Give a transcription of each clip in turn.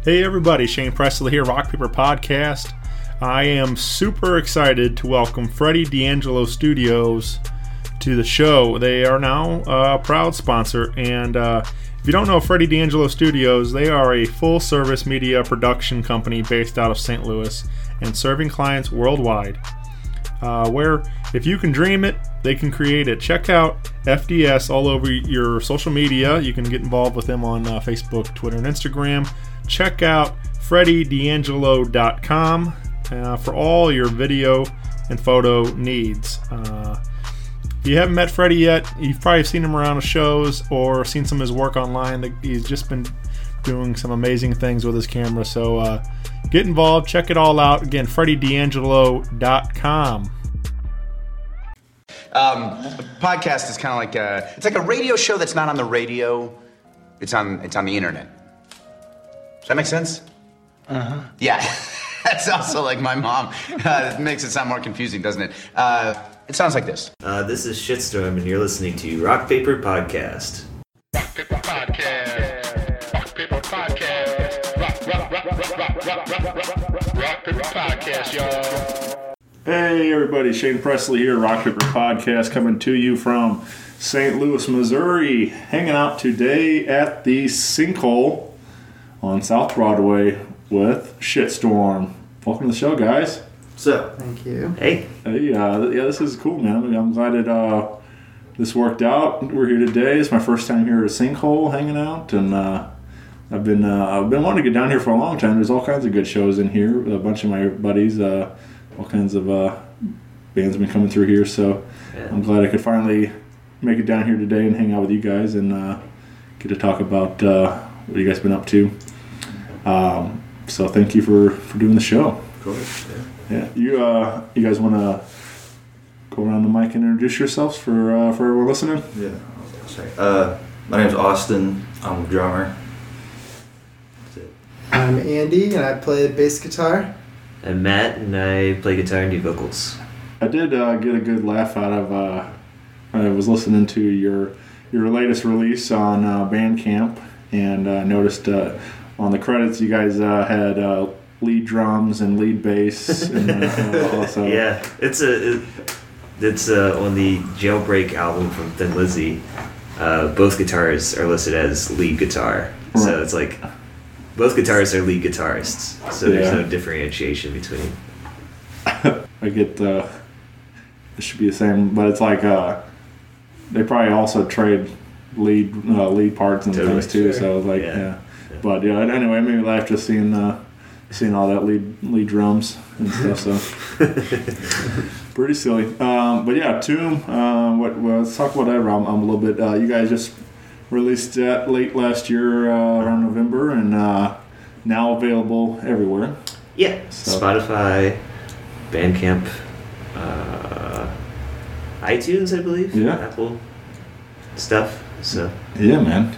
Hey everybody, Shane Presley here, Rock Paper Podcast. I am super excited to welcome Freddie D'Angelo Studios to the show. They are now a proud sponsor, and if you don't know Freddie D'Angelo Studios, they are a full-service media production company based out of St. Louis and serving clients worldwide. Where if you can dream it, they can create it. Check out FDS all over your social media. You can get involved with them on Facebook, Twitter, and Instagram. Check out FreddieD'Angelo.com for all your video and photo needs. If you haven't met Freddie yet, you've probably seen him around the shows or seen some of his work online. He's just been doing some amazing things with his camera. So get involved. Check it all out. Again, FreddieD'Angelo.com. A podcast is kind of like it's like a radio show that's not on the radio. It's on the internet. Does that make sense? Uh-huh. Yeah. That's also like my mom. It makes it sound more confusing, doesn't it? It sounds like this. This is Shitstorm, and you're listening to Rock Paper Podcast. Rock Paper Podcast. Rock Paper Podcast. Rock Paper Podcast, y'all. Hey everybody, Shane Presley here, Rock Paper Podcast, coming to you from St. Louis, Missouri. Hanging out today at the Sinkhole on South Broadway with Shitstorm. Welcome to the show, guys. So, thank you. Hey, this is cool, man. I'm glad that this worked out. We're here today. It's my first time here at Sinkhole, hanging out, and I've been wanting to get down here for a long time. There's all kinds of good shows in here. A bunch of my buddies, all kinds of bands have been coming through here, so yeah. I'm glad I could finally make it down here today and hang out with you guys and get to talk about what you guys been up to. So thank you for doing the show. Of course. Yeah. You guys want to go around the mic and introduce yourselves for everyone listening? Yeah. Okay. My name's Austin. I'm a drummer. That's it. I'm Andy, and I play bass guitar. I'm Matt, and I play guitar and do vocals. I did get a good laugh out of. I was listening to your latest release on Bandcamp, and noticed on the credits you guys had lead drums and lead bass, and also. Yeah, it's on the Jailbreak album from Thin Lizzy. Both guitars are listed as lead guitar, so it's like both guitarists are lead guitarists. So there's no differentiation between. I get it should be the same, but it's like they probably also trade lead parts and things too. Sure. So like yeah. But yeah, anyway, it made me laugh just seeing all that lead drums and stuff. So pretty silly. But yeah, Tomb. Let's talk about that album a little bit. You guys just released that late last year, around November, and now available everywhere. Yeah, so. Spotify, Bandcamp, iTunes, I believe. Yeah, Apple stuff. So yeah, man.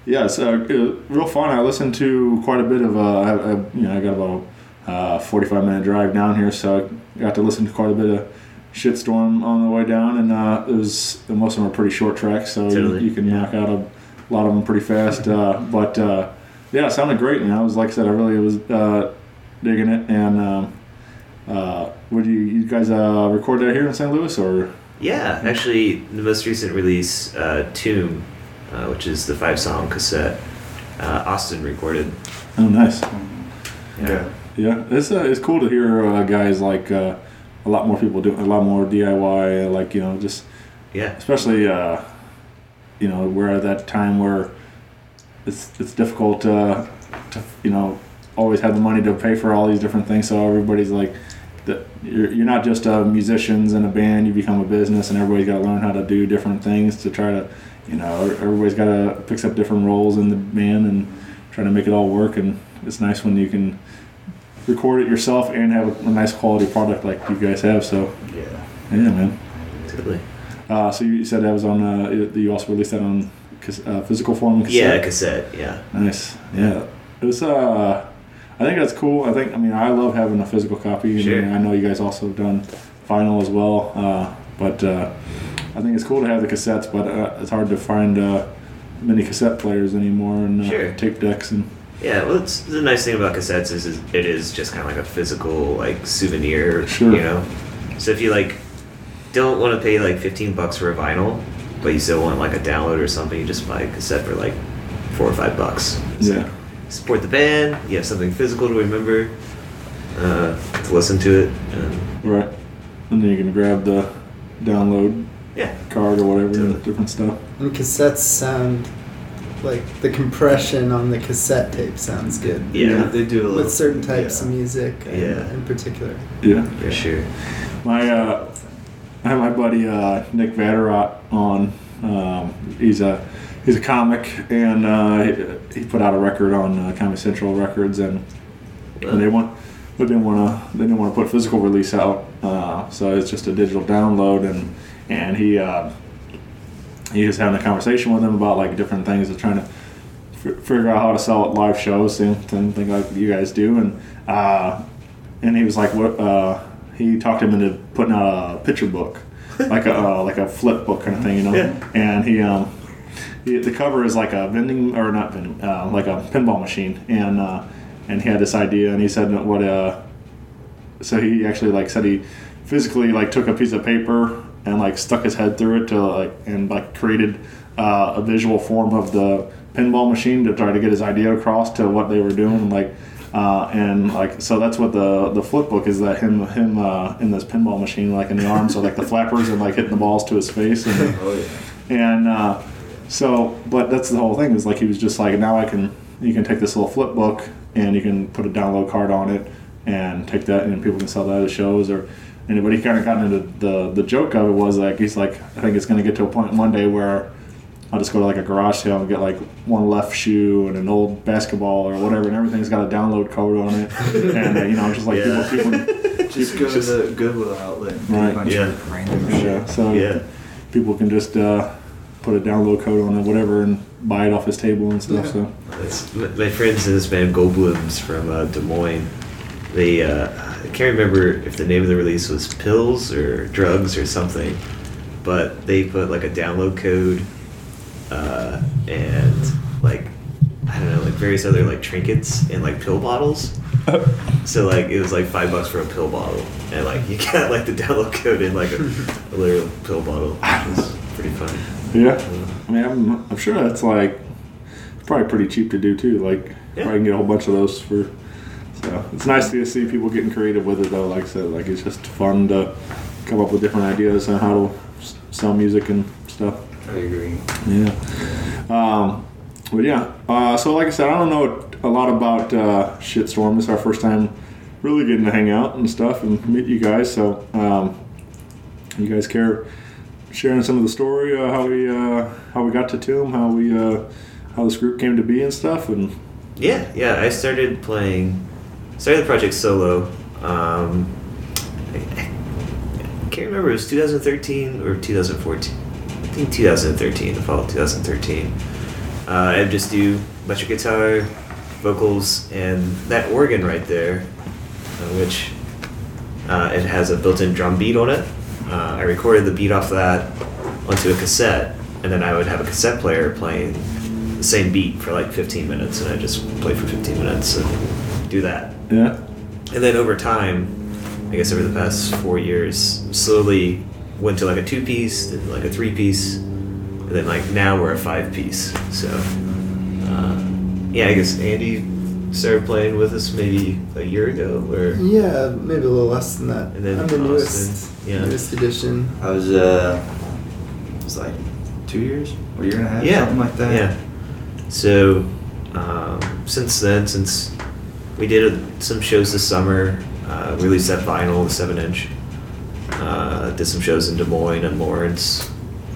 Yeah, it's real fun. I listened to quite a bit of. I got about 45-minute drive down here, so I got to listen to quite a bit of Shitstorm on the way down, and most of them are pretty short tracks, so Totally. you can knock out a lot of them pretty fast. But yeah, it sounded great. And I was, like I said, I really was digging it. And would you guys record that here in St. Louis, or? Yeah, actually, the most recent release, Tomb, which is the 5-song cassette, Austin recorded. Oh, nice. Yeah. Yeah, it's cool to hear guys like a lot more people doing a lot more DIY, like just Yeah. especially we're at that time where it's difficult to always have the money to pay for all these different things. So everybody's like, you're not just musicians in a band. You become a business, and everybody's got to learn how to do different things to try to, everybody's got to pick up different roles in the band and try to make it all work. And it's nice when you can record it yourself and have a nice quality product like you guys have. So Yeah. yeah, man. Totally. So you said that was on. You also released that on physical form and Yeah, cassette. cassette, yeah. Nice. Yeah. It was. I think that's cool. I love having a physical copy. Sure. And I know you guys also have done vinyl as well. But I think it's cool to have the cassettes. But it's hard to find many cassette players anymore and Sure. tape decks and. Yeah, well, the nice thing about cassettes is it is just kind of like a physical like souvenir, Sure. So if you like don't want to pay like $15 for a vinyl, but you still want like a download or something, you just buy a cassette for like $4 or $5. Yeah. Support the band. You have something physical to remember, to listen to it. And Right. And then you can grab the download yeah, card or whatever, Totally. and different stuff. And cassettes sound like the compression on the cassette tape sounds good. Yeah. They do a little. With certain types yeah. of music Yeah. in particular. Yeah. for sure. I have my buddy Nick Vatterott on. He's a comic, and he put out a record on Comedy Central Records, and they didn't want to put physical release out, so it's just a digital download, and he was having a conversation with him about like different things of trying to figure out how to sell at live shows, same thing like you guys do, and he was like, what? He talked him into putting out a picture book, like a flip book kind of thing, Yeah. And the cover is like a like a pinball machine, and he had this idea, and he said so he actually said he physically took a piece of paper and stuck his head through it and created a visual form of the pinball machine to try to get his idea across to what they were doing, so that's what the flip book is, that him in this pinball machine in the arms, so the flappers and hitting the balls to his face, and Oh yeah. but that's the whole thing, is he was just now you can take this little flip book and you can put a download card on it and take that, and people can sell that at shows or anybody. Kind of got into the joke of it was he's I think it's going to get to a point one day where I'll just go to a garage sale and get one left shoe and an old basketball or whatever, and everything's got a download code on it, and just Yeah. people Just go to the Goodwill outlet and get Right. a bunch Yeah. of random shit. yeah, so Yeah. people can just put a download code on it, whatever, and buy it off his table and stuff. Yeah. So My friends in this band, Goldblums from Des Moines, they I can't remember if the name of the release was Pills or Drugs or something, but they put a download code and I don't know, various other trinkets in pill bottles. So it was $5 for a pill bottle, and you got the download code in a literal pill bottle, which is pretty funny. yeah, I mean, I'm sure that's probably pretty cheap to do too. Yeah. Probably can get a whole bunch of those for. So it's nice to see people getting creative with it, though. Like I said, it's just fun to come up with different ideas on how to sell music and stuff. I agree. Yeah. But yeah. So like I said, I don't know a lot about Shitstorm. This is our first time really getting to hang out and stuff and meet you guys. So you guys care sharing some of the story, how we got to Tomb, how this group came to be and stuff, and Yeah. I started the project solo. I can't remember. It was 2013 or 2014. I think 2013, the fall of 2013. I just do electric guitar, vocals, and that organ right there, which it has a built-in drum beat on it. I recorded the beat off that onto a cassette, and then I would have a cassette player playing the same beat for like 15 minutes, and I just play for 15 minutes and do that. Yeah. And then over time, I guess over the past 4 years, slowly went to like a 2-piece, then like a 3-piece, and then like now we're a 5-piece. So, yeah, I guess Andy started playing with us maybe a year ago, or Yeah, maybe a little less than that. And then I'm the Austin, newest edition. I was it was like 2 years or a year and a half, something like that. Yeah. So, since then, since we did some shows this summer, released that vinyl, the 7-inch. Did some shows in Des Moines and Lawrence.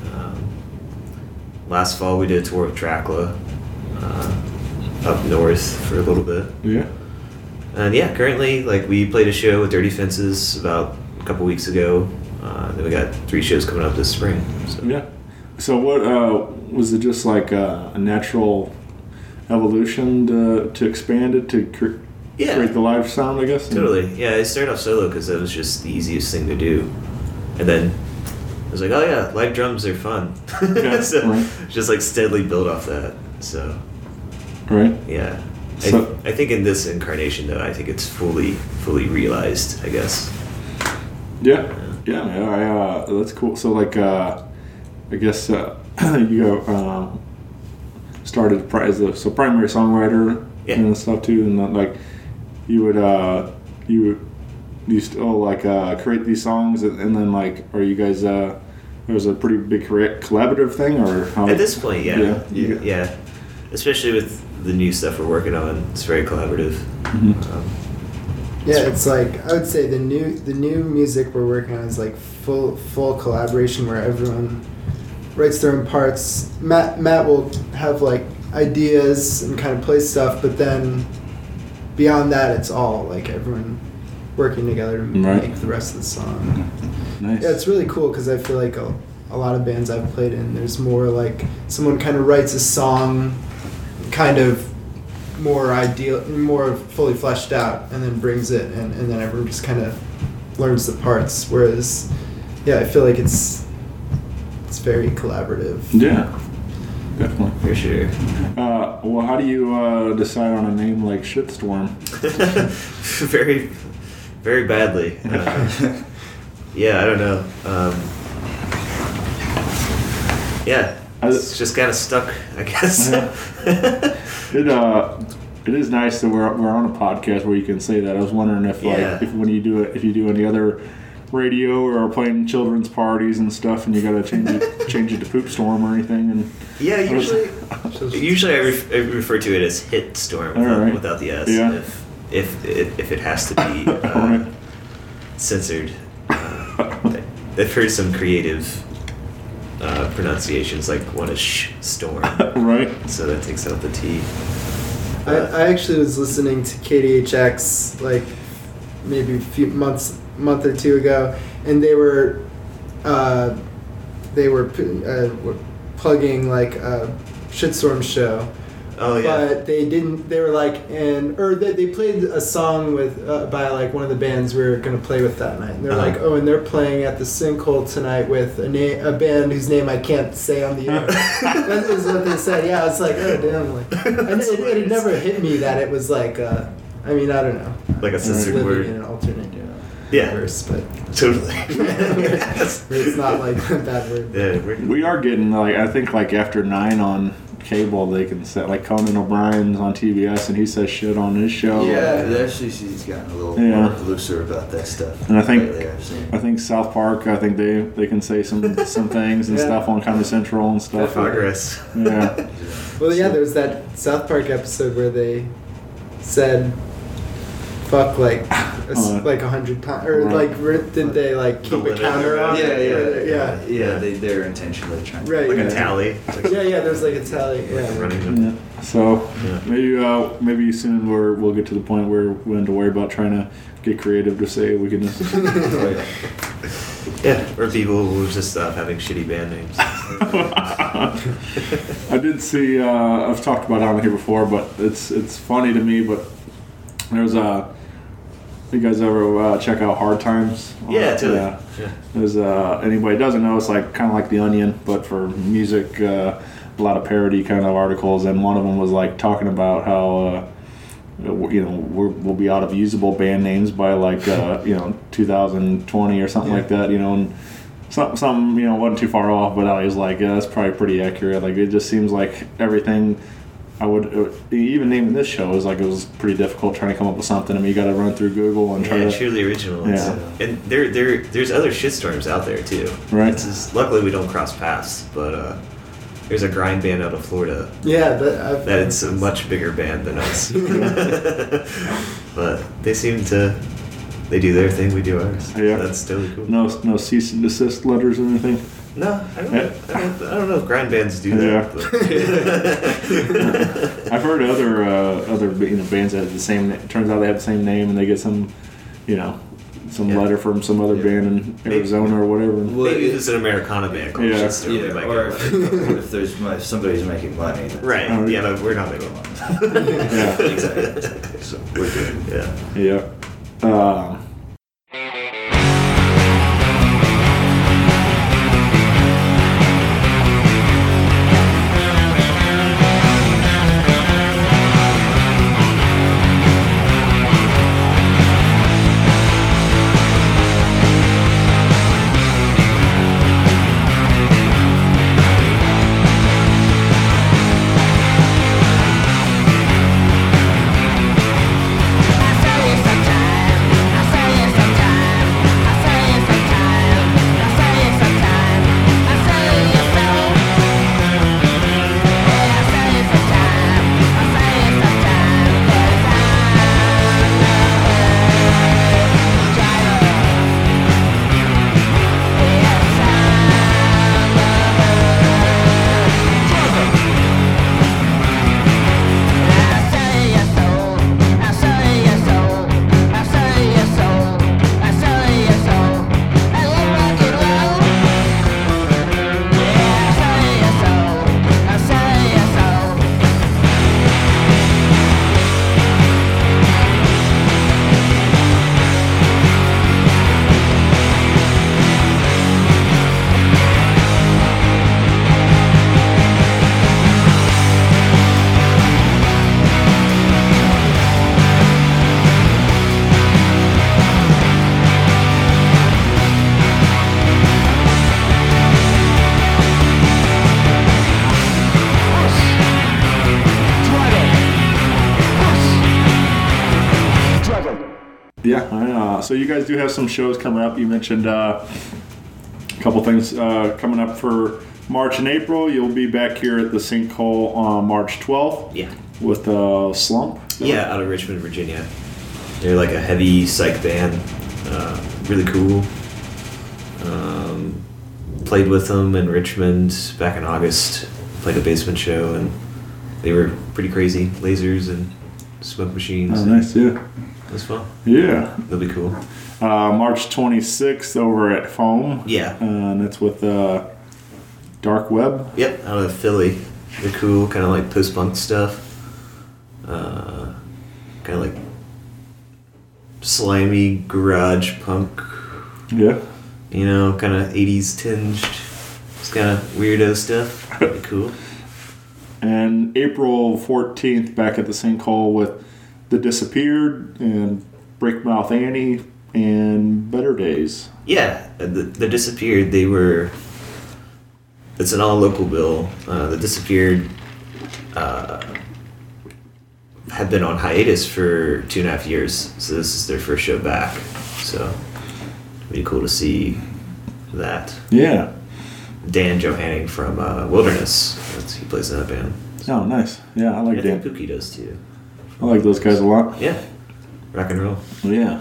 Last fall we did a tour of Dracula up north for a little bit. Yeah. And yeah, currently, like, we played a show with Dirty Fences about a couple weeks ago. Then we got 3 shows coming up this spring. So. Yeah. So what was it? Just like a natural evolution to expand it to create the live sound, I guess. Totally. Yeah, I started off solo because that was just the easiest thing to do, and then I was like, oh yeah, live drums are fun. Yeah, so right. just like steadily build off that. So Right. yeah, So- I think in this incarnation though, I think it's fully realized, I guess. Yeah. Yeah. That's cool. So like, I guess you started as a primary songwriter and stuff too, and like you still like create these songs and then like are you guys it was a pretty big collaborative thing or how? At this point, yeah. Especially with the new stuff we're working on, it's very collaborative. Mm-hmm. Yeah, it's like I would say the new music we're working on is like full collaboration where everyone writes their own parts. Matt will have like ideas and kind of play stuff, but then beyond that, it's all like everyone working together to make the rest of the song. Nice. Yeah, it's really cool because I feel like a lot of bands I've played in, there's more like someone kind of writes a song, kind of more ideal, more fully fleshed out, and then brings it, and then everyone just kind of learns the parts. Whereas, yeah, I feel like it's very collaborative. Yeah, definitely. For sure. Well, how do you decide on a name like Shitstorm? Very, very badly. Yeah, I don't know. Yeah, it's just kind of stuck, I guess. It is nice that we're on a podcast where you can say that. I was wondering if when you do any other radio or playing children's parties and stuff, and you got to change it to Poop Storm or anything. And yeah, usually I refer to it as Hit Storm without the S. Yeah. If it has to be censored. I've heard some creative pronunciations, like one is Storm. Right. So that takes out the T. I actually was listening to KDHX like maybe a month or two ago, and they were plugging like a Shitstorm show. Oh yeah. But they didn't. They were like, they played a song with by like one of the bands we were gonna play with that night. And they're like, oh, and they're playing at the Sinkhole tonight with a band whose name I can't say on the air. That is what they said. Yeah, I was like, oh damn, like, and it never hit me that it was like, I mean, I don't know, like a censored living word in an alternate Yeah. universe, but Totally. it's not like a bad word. Yeah, we are getting like I think like after 9 on cable they can set like Conan O'Brien's on TBS and he says shit on his show. Yeah, the FCC's gotten a little more looser about that stuff. And I think lately, I've seen. I think South Park. I think they can say some things and stuff on Comedy Central and stuff. Progress. Yeah. Well, yeah, there was that South Park episode where they said "fuck" like 100 times, or like did they like keep a counter on it? Yeah. They're intentionally trying to Right. Like a tally. Yeah. There's like a tally. Yeah. Running them. Yeah. So maybe soon we'll get to the point where we don't have to worry about trying to get creative to say we can just. Yeah, or people will just stop having shitty band names. I did see. I've talked about it on here before, but it's funny to me. But there's you guys ever check out Hard Times? Yeah, totally. Yeah. Yeah. There's anybody who doesn't know, it's like kind of like The Onion, but for music. A lot of parody kind of articles, and one of them was like talking about how. We'll be out of usable band names by like 2020 or something like that, and some wasn't too far off, but I was like, yeah, that's probably pretty accurate. Like it just seems like everything I would even naming this show is like it was pretty difficult trying to come up with something. I mean, you got to run through Google and try to truly original ones. Yeah. And there's other shitstorms out there too. Right. It's just, luckily we don't cross paths, but there's a grind band out of Florida. Yeah, that it's a much bigger band than us. But they do their thing, we do ours. Yeah. That's totally cool. no cease and desist letters or anything. No, I don't know if grind bands do that. But. I've heard other bands that have the same. Turns out they have the same name, and they get some letter from some other band in Arizona or whatever. Maybe if it's an Americana band called Shitstorm, they might or get if somebody's making money. right. Yeah, but we're not making money. Yeah. Exactly. So we're good. Yeah. Yeah. Yeah, so you guys do have some shows coming up. You mentioned a couple things coming up for March and April. You'll be back here at the Sinkhole on March 12th. Yeah. With Slump. Yeah, out of Richmond, Virginia. They're like a heavy psych band. Really cool. Played with them in Richmond back in August. Played a basement show, and they were pretty crazy. Lasers and smoke machines. Oh, nice, yeah. It was fun. Yeah. That'll be cool. March 26th over at Foam. Yeah. And it's with Dark Web. Yep, out of Philly. They're cool, kind of like post-punk stuff. Kind of like slimy garage punk. Yeah. You know, kind of 80s tinged. It's kind of weirdo stuff. Pretty cool. And April 14th back at the Sinkhole with The Disappeared and Breakmouth Annie and Better Days. Yeah, the Disappeared, they were... It's an all-local bill. The Disappeared had been on hiatus for 2.5 years, so this is their first show back. So, it'd be cool to see that. Yeah. Dan Johanning from Wilderness. He plays in that band. Oh, nice. Yeah, I like I Dan. think Pookie does too. I like those guys a lot. Yeah. Rock and roll. Yeah.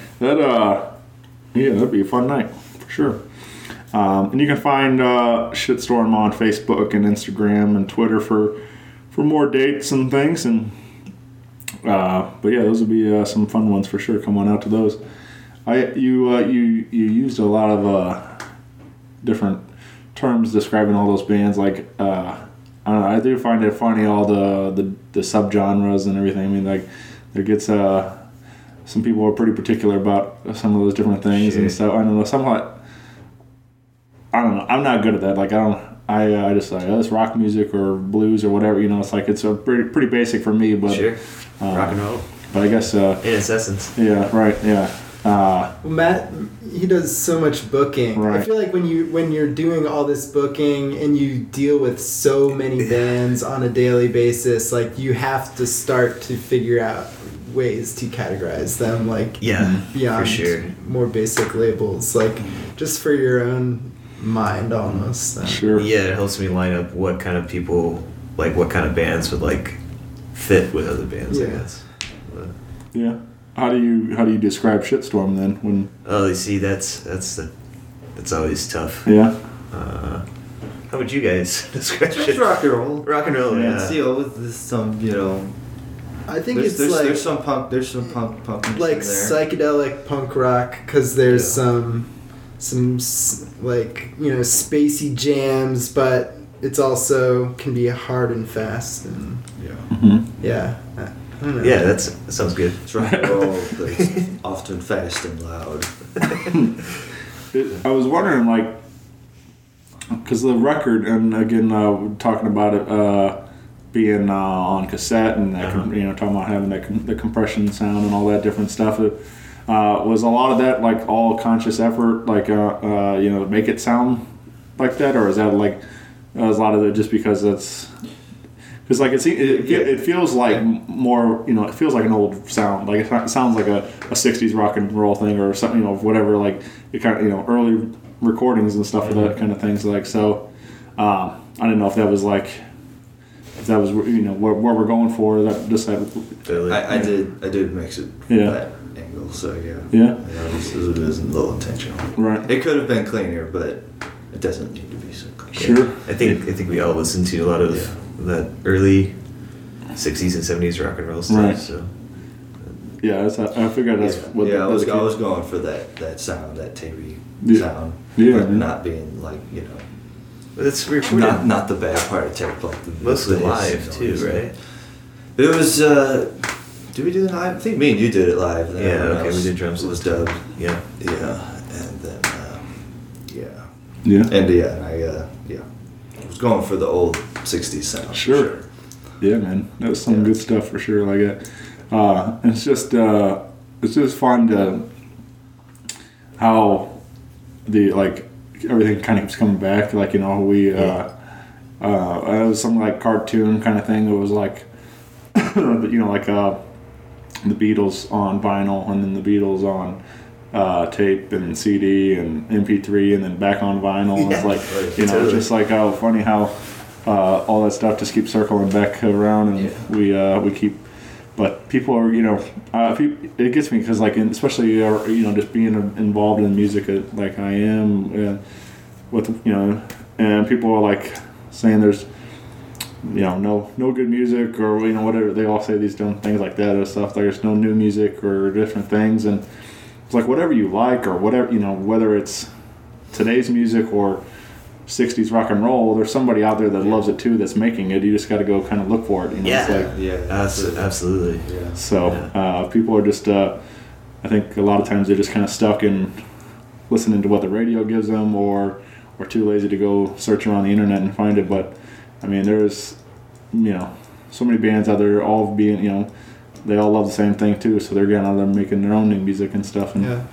That'd be a fun night, for sure. And you can find Shitstorm on Facebook and Instagram and Twitter for more dates and things. And but yeah, those would be some fun ones for sure. Come on out to those. You used a lot of different terms describing all those bands. Like I don't know. I do find it funny all the subgenres and everything. I mean, like there gets some people are pretty particular about some of those different things and stuff. I don't know. Somewhat. I don't know. I'm not good at that. Like I just like it's rock music or blues or whatever. You know, it's like it's a pretty basic for me. But Sure. Rock and roll. But I guess In its essence. yeah, right, yeah. Well, Matt, he does so much booking. Right. I feel like when you're doing all this booking and you deal with so many bands on a daily basis, like you have to start to figure out ways to categorize them, like Yeah, beyond for sure. more basic labels, like just for your own mind almost. Sure. Yeah, it helps me line up what kind of people, like what kind of bands would like fit with other bands, I Yeah. guess. But, Yeah. How do you describe Shitstorm then? When oh, you see, that's always tough. yeah. How would you guys describe It's it? rock and roll. Rock and roll, yeah. Still, with some, I think there's it's like there's some punk music like in there. psychedelic punk rock because there's Yeah. some like spacey jams, but it's also can be hard and fast and yeah. I don't know. Yeah, that sounds good. It's rock and roll, but it's often fast and loud. I was wondering, like, because the record, and again, talking about it being on cassette and that, talking about having the compression sound and all that different stuff. Was a lot of that like all conscious effort, like to make it sound like that, or is that like was a lot of it just because that's. Because like it feels like more, it feels like an old sound. Like it sounds like a 60s rock and roll thing or something, whatever. Like it kind of, early recordings and stuff of that kind of things. Like so, I didn't know if that was where we're going for. That just had. I did mix it from that angle, so Yeah. It was a little intentional. Right. It could have been cleaner, but it doesn't need to be so clean. Sure. I think we all listened to a lot of that early 60s and 70s rock and roll stuff. Right. So Yeah, I figured that's what. I was going for that sound, that tapey sound, but not being like but it's recorded not the bad part of tape, like mostly the live too, right? It was. Did we do it live? I think me and you did it live. And then Yeah, everyone okay, else we did drums was live. dubbed. Yeah. And then Yeah. and I was going for the old '60s sound. Sure. Yeah, man, that was some good stuff for sure. Like it, it's just fun to how the everything kind of keeps coming back. Like it was some like cartoon kind of thing. It was like the Beatles on vinyl and then the Beatles on tape and CD and MP3 and then back on vinyl. It's like totally. just like how funny how all that stuff just keeps circling back around and we keep. But people are it gets me because especially just being involved in music like I am with and people are like saying there's no good music or whatever they all say these dumb things like that or stuff. There's no new music or different things and it's like whatever you like or whatever whether it's today's music or 60s rock and roll, there's somebody out there that loves it too that's making it. You just got to go kind of look for it. Absolutely. Yeah. So people are just I think a lot of times they're just kind of stuck in listening to what the radio gives them or too lazy to go search around the internet and find it. But I mean there's so many bands out there all being they all love the same thing too, so they're getting out there making their own new music and stuff. And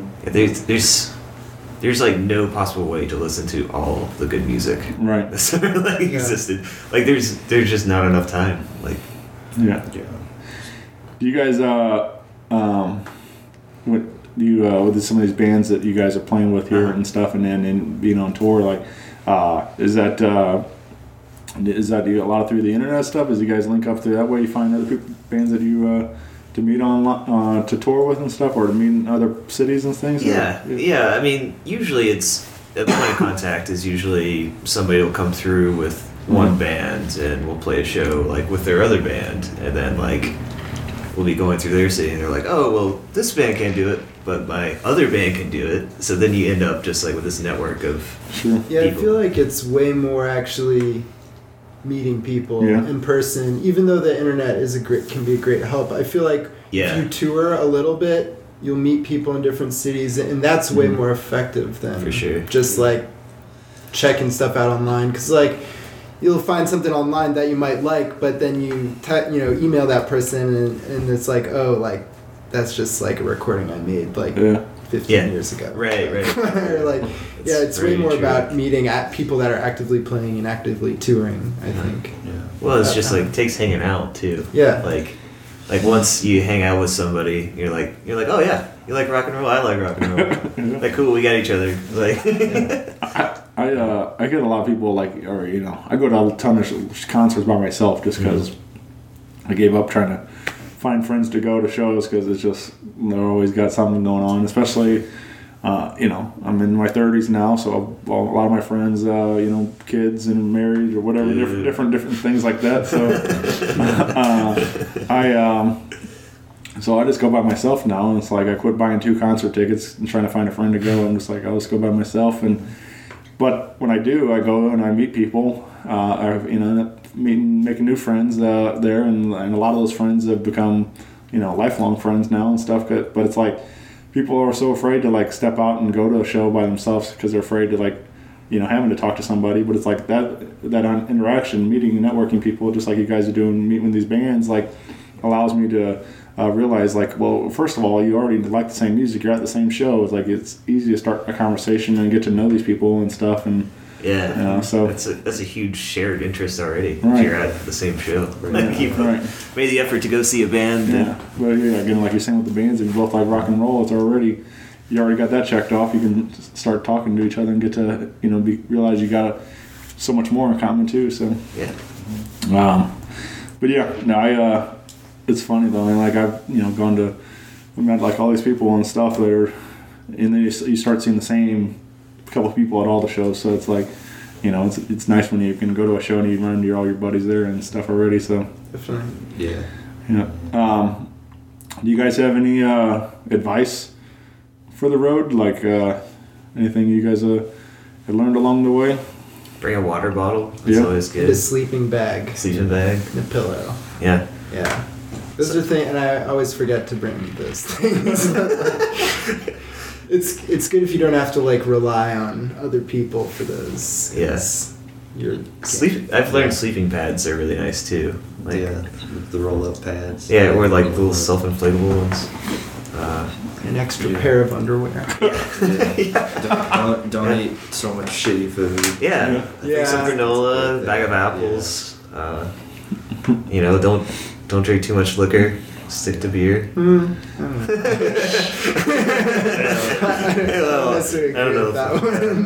There's like no possible way to listen to all the good music right. that's ever existed. Like there's just not enough time. Like Yeah. Do you guys with some of these bands that you guys are playing with here and stuff, and then being on tour, is that a lot through the internet stuff? As you guys link up through that way, you find other bands that you to meet on to tour with and stuff, or to meet in other cities and things? Yeah. I mean, usually it's a point of contact is usually somebody will come through with one band and we'll play a show like with their other band, and then will be going through their city and they're like, oh, well, this band can't do it, but my other band can do it. So then you end up just like with this network of Yeah, people. I feel like it's way more actually meeting people Yeah. in person. Even though the internet can be a great help, I feel like Yeah. if you tour a little bit, you'll meet people in different cities, and that's way more effective than For sure. just like checking stuff out online. Because like you'll find something online that you might like, but then you email that person and it's like, oh, like that's just like a recording I made like 15 years ago. Right. Or like, it's way very more true. about meeting people that are actively playing and actively touring, I think. Yeah. Well, it's just like takes hanging out too. Yeah. Like once you hang out with somebody, you're like, oh yeah, you like rock and roll, I like rock and roll. Like cool, we got each other. Like I get a lot of people like, or I go to a ton of concerts by myself just because I gave up trying to find friends to go to shows because it's just they're always got something going on. Especially, I'm in my 30s now, so a lot of my friends, kids and married or whatever, different things like that. So So I just go by myself now, and it's like I quit buying 2 concert tickets and trying to find a friend to go. I'm just like, I'll just go by myself. But when I do, I go and I meet people. Making new friends there, and a lot of those friends have become, lifelong friends now and stuff. But it's like people are so afraid to like step out and go to a show by themselves because they're afraid to like, having to talk to somebody. But it's like that interaction, meeting and networking people, just like you guys are doing, meeting with these bands, like allows me to realize like, well, first of all, you already like the same music, you're at the same show. It's like it's easy to start a conversation and get to know these people and stuff. And so that's a huge shared interest already. Right. If you're at the same show. Like you made the effort to go see a band. Yeah, but again, like you're saying with the bands, if you both like rock and roll, you already got that checked off. You can start talking to each other and get to realize you got so much more in common too. So but it's funny though. I mean, like I've met like all these people and stuff and then you start seeing the same couple of people at all the shows. So it's like, it's nice when you can go to a show and you run into all your buddies there and stuff already. So Definitely. Yeah. Do you guys have any advice for the road? Like anything you guys have learned along the way? Bring a water bottle. That's always And a good. sleeping bag. Sleeping bag. And a pillow. Yeah. Yeah. Those are things, and I always forget to bring those things. It's good if you don't have to like rely on other people for those. Yes. You're I've learned sleeping pads are really nice too. Like, the roll-up pads. Yeah, or like the little self-inflatable ones. an extra pair of underwear. Don't eat so much shitty food. Yeah. I think some granola, bag of apples. Don't drink too much liquor. Stick to beer. I don't necessarily agree with that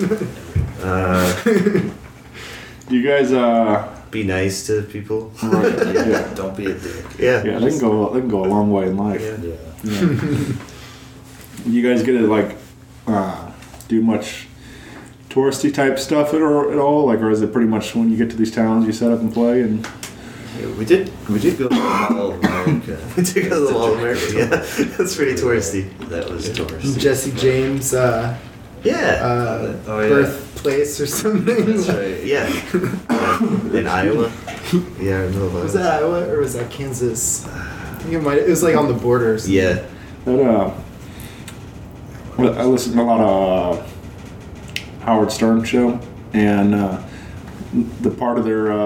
one. Do you guys be nice to people. Yeah, don't be a dick. Yeah. Yeah, they can go a long way in life. Yeah. You guys get to like do much touristy type stuff at all? Like, or is it pretty much when you get to these towns you set up and play and? Yeah, we did go to the Mall of America. We took it to the Mall of America. Yeah, that's pretty touristy. That was touristy. Jesse James' birthplace or something. That's right. Yeah. In Iowa. Yeah, no. Was that Iowa or was that Kansas? I think it was like on the border. Or something. Yeah. That I listen to a lot of Howard Stern show, and the part of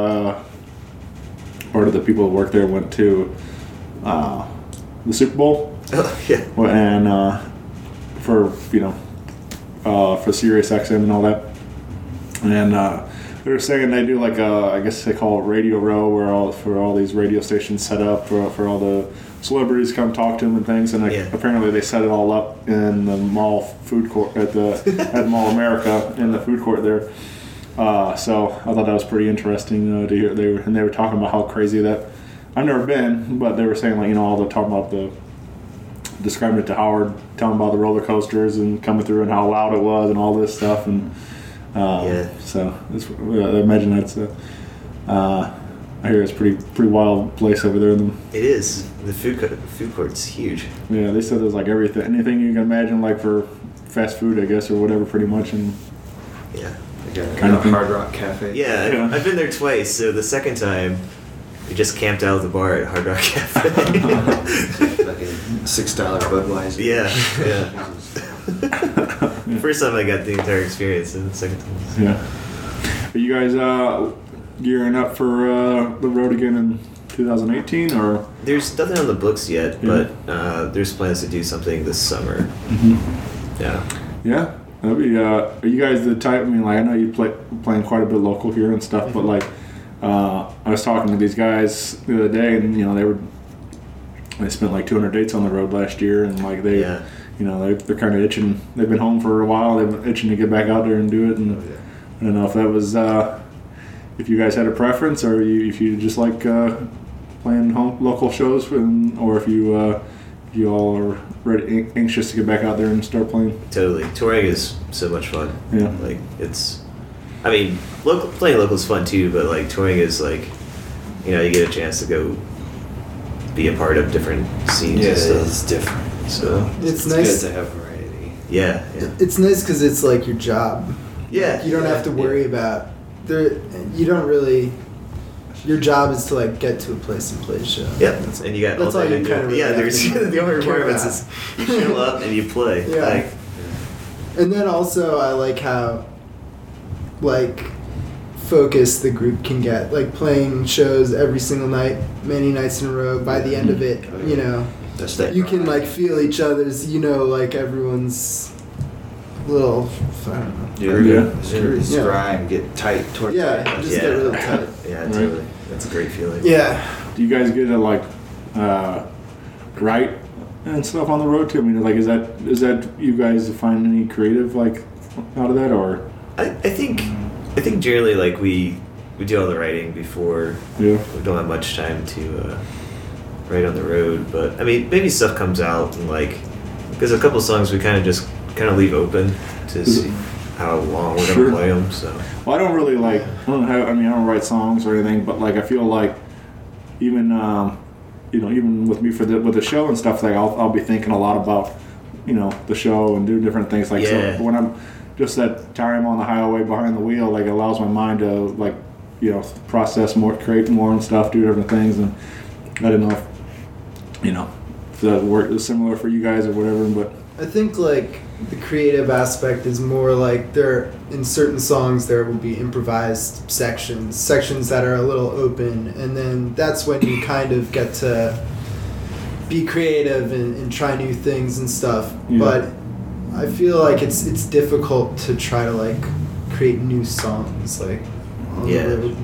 the people who work there went to the Super Bowl. Oh, yeah. And for Sirius XM and all that, and they were saying they do like I guess they call it Radio Row, where all these radio stations set up for all the celebrities come talk to them and things, and apparently they set it all up in the mall food court at Mall America in the food court there. So I thought that was pretty interesting to hear. They were talking about how crazy that. I've never been, but they were saying like all the talking about describing it to Howard, telling about the roller coasters and coming through and how loud it was and all this stuff and so I imagine that's I hear it's pretty wild place over there. It is. The food court's huge. Yeah, they said there's like anything you can imagine, like for fast food, I guess, or whatever, pretty much. And yeah, kind of Hard Rock Cafe. Yeah, I've been there twice. So the second time, we just camped out at the bar at Hard Rock Cafe. Like a $6 Budweiser. Yeah. First time I got the entire experience, and the second time. Yeah. Are you guys gearing up for the road again in 2018, or? There's nothing on the books yet, but there's plans to do something this summer. Mm-hmm. Yeah. Yeah. That'd be. Are you guys the type? I mean, like I know you playing quite a bit local here and stuff, but like I was talking to these guys the other day, and they spent like 200 dates on the road last year, and like they're kind of itching. They've been home for a while. They've been itching to get back out there and do it. And I don't know if that was if you guys had a preference, or if you just like playing local shows, or if you all are ready, anxious to get back out there and start playing. Totally. Touring is so much fun. Yeah. Like playing local is fun too, but like touring is like, you get a chance to go be a part of different scenes and stuff. It's different. So it's nice good to have variety. Yeah. It's nice because it's like your job. Yeah. You don't have to worry about you don't really. Your job is to like get to a place and play a show. Yeah, and you got that's all you kind of really there's the only requirements is you show up and you play. Yeah. And then also I like how focused the group can get, like playing shows every single night, many nights in a row. By the end of it, you can like feel each other's, like everyone's little, I don't know. Grind, get tight towards get really tight. Yeah, totally. That's a great feeling. Yeah. Do you guys get to write and stuff on the road too? I mean, like, is that you guys find any creative like out of that, or? I think generally like we do all the writing before. Yeah. We don't have much time to write on the road, but I mean maybe stuff comes out and like there's a couple songs we kind of leave open to see how long we're gonna play them. So. Well, I don't really I don't write songs or anything, but like I feel like even even with me with the show and stuff, like I'll be thinking a lot about the show and do different things like so. When I'm just that time on the highway behind the wheel, like it allows my mind to process more, create more and stuff, do different things, and I don't know if that work is similar for you guys or whatever, but I think like the creative aspect is more like in certain songs there will be improvised sections that are a little open, and then that's when you kind of get to be creative and try new things and stuff. Yeah. But I feel like it's difficult to try to like create new songs on the road.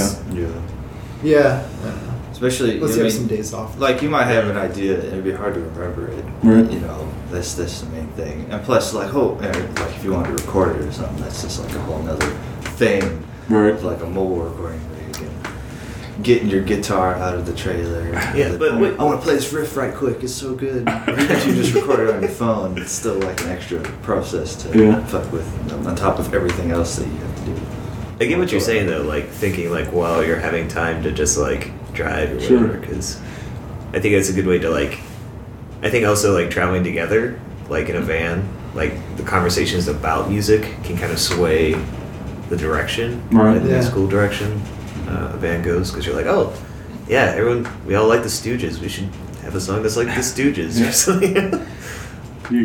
Yeah. Especially unless you have some days off. Like you might have an idea and it'd be hard to remember it. Right. That's the main thing. And plus like if you wanted to record it or something, that's just like a whole nother thing. Right. Like a mobile recording where you can getting your guitar out of the trailer. Yeah, but wait, I want to play this riff right quick. It's so good. If you just record it on your phone, it's still like an extra process to fuck with on top of everything else that you have to do. I get what you're saying though, like thinking like while you're having time to just like drive or whatever, because I think that's a good way to like. I think also like traveling together, like in a van, like the conversations about music can kind of sway the direction, the school direction a van goes, because you're like, oh, yeah, we all like the Stooges. We should have a song that's like the Stooges or something. You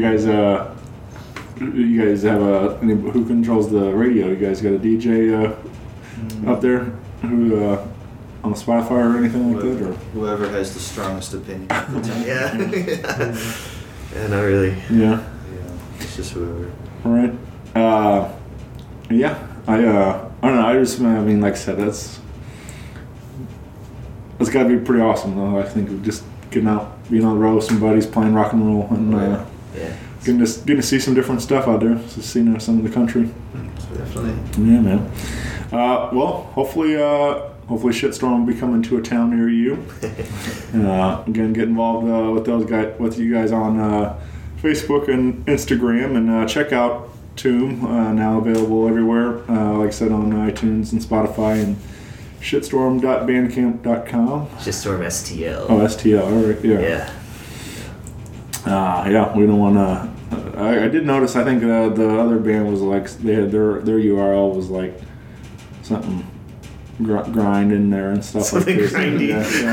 guys have who controls the radio? You guys got a DJ up there who on Spotify or anything like that, or whoever has the strongest opinion. Yeah, not really. Yeah, it's just whoever. All right. I don't know. Like I said, that's got to be pretty awesome though. I think just getting out, being on the road with some buddies, playing rock and roll, and getting to see some different stuff out there, just seeing some of the country. Definitely. Yeah, man. Well, hopefully Shitstorm will be coming to a town near you. Again, get involved with you guys on Facebook and Instagram, and check out Tomb, now available everywhere. Like I said, on iTunes and Spotify and Shitstorm.bandcamp.com. Shitstorm STL. Oh, STL. All right. Yeah. Yeah. We don't want to. I did notice. I think the other band was like they had their URL was like something grind in there and stuff Something like this. grindy.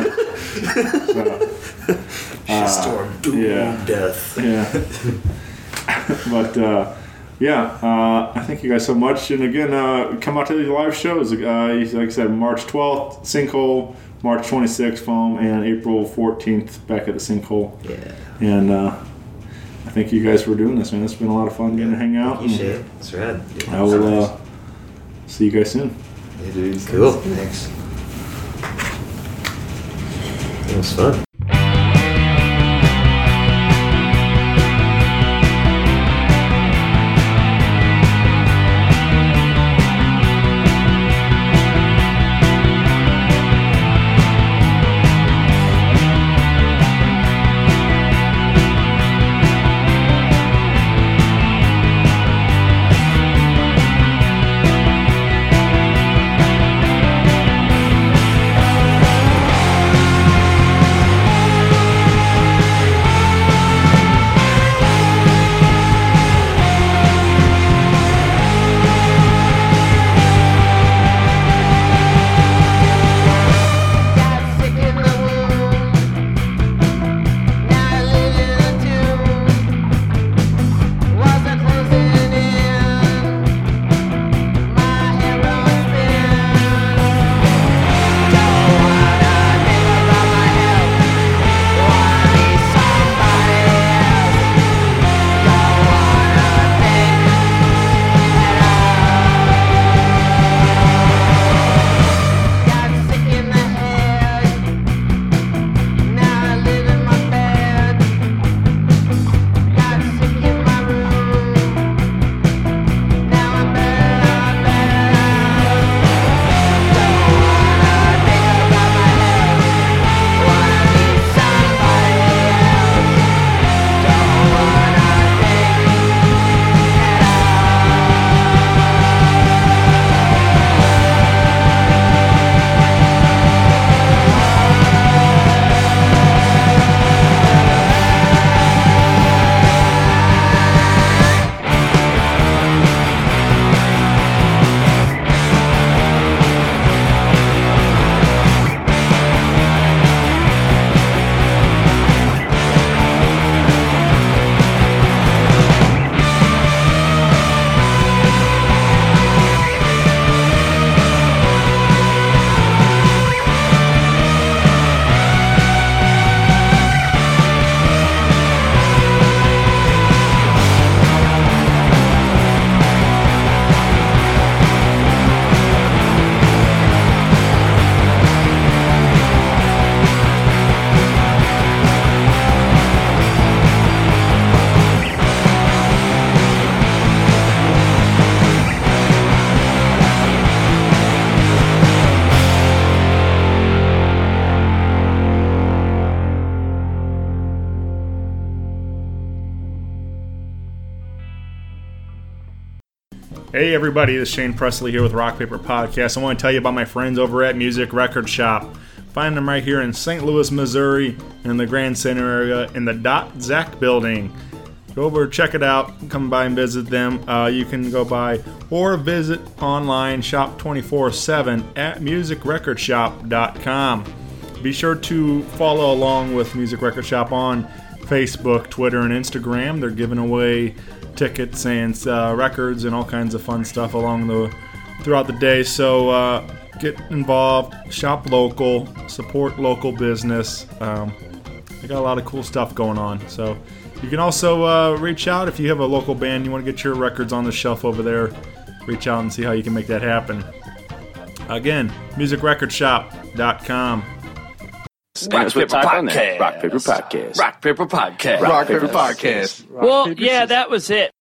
Shitstorm. Doom. Death. Yeah. But I thank you guys so much. And again, come out to these live shows. Like I said, March 12th, Sinkhole, March 26th, Foam, and April 14th, back at the Sinkhole. Yeah. And I thank you guys for doing this, man. It's been a lot of fun getting to hang out. Thank you, Shane. That's rad. I will see you guys soon. Yeah, dude. Cool. Thanks. It was fun. Hey everybody, this is Shane Presley here with Rock Paper Podcast. I want to tell you about my friends over at Music Record Shop. Find them right here in St. Louis, Missouri, in the Grand Center area, in the Zach building. Go over, check it out, come by and visit them. You can go by or visit online, shop 24/7 at musicrecordshop.com. Be sure to follow along with Music Record Shop on Facebook, Twitter, and Instagram. They're giving away tickets and records and all kinds of fun stuff throughout the day. So get involved, shop local, support local business. They got a lot of cool stuff going on. So you can also reach out if you have a local band, you want to get your records on the shelf over there. Reach out and see how you can make that happen. Again, musicrecordshop.com. Rock Paper Podcast. Rock Paper Podcast. Rock Paper Podcast. Rock Paper Podcast. Well, yeah, that was it.